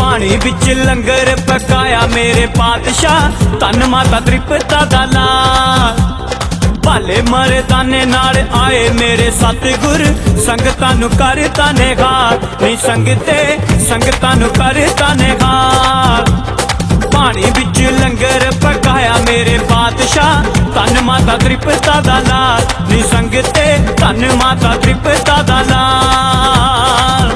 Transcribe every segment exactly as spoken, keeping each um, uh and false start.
पानी बिच लंगर पकाया मेरे पातशाह, धन माता तृपता दा लाल। भाले मर्दाने नाल आए मेरे सतगुर, संगतां नू करता निहाल, नी संगते संगतां नू करता निहाल। पानी बिच लंगर पकाया मेरे पातशाह, धन माता तृपता दा लाल, नी संगते धन माता तृपता दा लाल।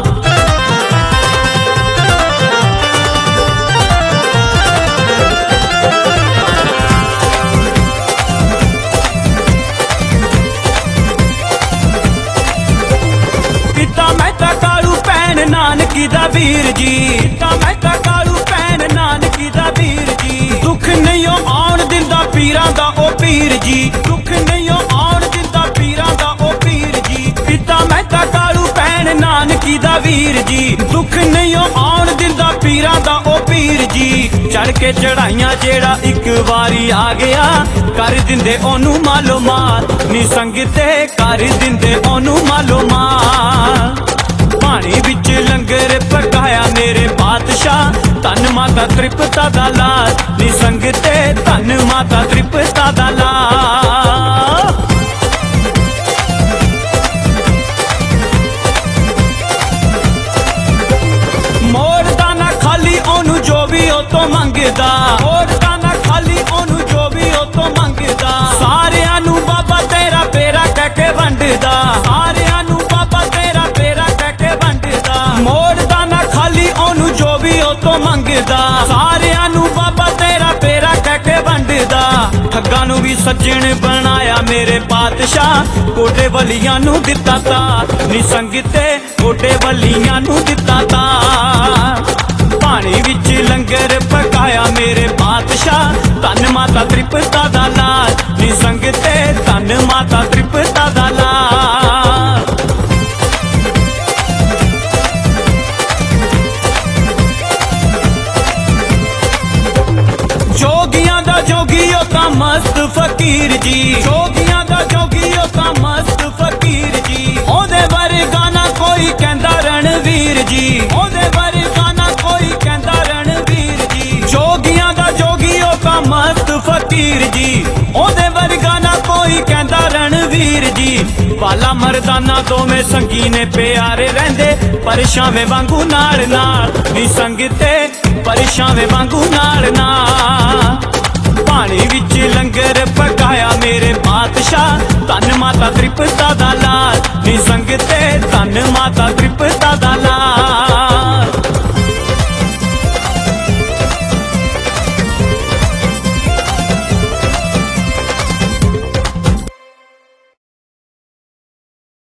नानकी दा वीर जी, मैं तां कालू भैन नानकी दा वीर जी। दुख नहीं आउण दिंदा पीरां दा ओ पीर जी, दुख नहीं आउण दिंदा पीरां दा ओ पीर जी। पिता मैं तां कालू भैन नानकी दा वीर जी, दुख नहीं आउण दिंदा पीरां दा ओ पीर जी। चढ़ के चढ़ाइयां जेड़ा एक वारी आ गया, कर दिंदे ओनू मालो माल, नी संगते कर दिंदे ओनू मालो माल। पानी बिच लंगर पकाया मेरे पातशाह, धन माता तृपता दा लाल, नी संगते धन माता तृपता दा लाल। मोड़दा ना खाली ओनू जो भी ओ तो मंगदा, मोड़दा ना खाली ओनू जो भी ओ तो मंगदा। सारियां नू बाबा तेरा पेरा कह के वंडदा, सारियां नू बाबा तेरा पेरा कह के वंडदा। मोड़दा ना खाली ओनू जो भी ओ तो मंगदा, सारियां नू बाबा तेरा पेरा कह के वंडदा। ठग्गां नू भी सज्जन बनाया मेरे पातशाह, कोटे वलियां नू दिता ता, नी संगते कोटे वलियां नू दिता ता। पानी बिच लंगर पकाया मेरे पातशाह, धन माता तृपता दा लाल, नी संगते धन माता तृपता दा लाल। जोगियां दा जोगी ओ ता मस्त फकीर जी, जोगियां दा जोगी ओ ता मस्त फकीर जी। ओदे वर्गा ना कोई कहंदा रणवीर जी, ओदे वर्गा ना कोई कहंदा रणवीर जी। जोगियां दा जोगी ओ ता मस्त फकीर जी, ओदे वर्गा ना कोई कहंदा रणवीर जी। वाला मर्दाना दोवें संगीने प्यारे रहिंदे, परछावें वांगू नाल नाल, नी संगते परछावें वांगू नाल नाल। पानी बिच लंगर पकाया मेरे पातशाह, धन माता तृपता दा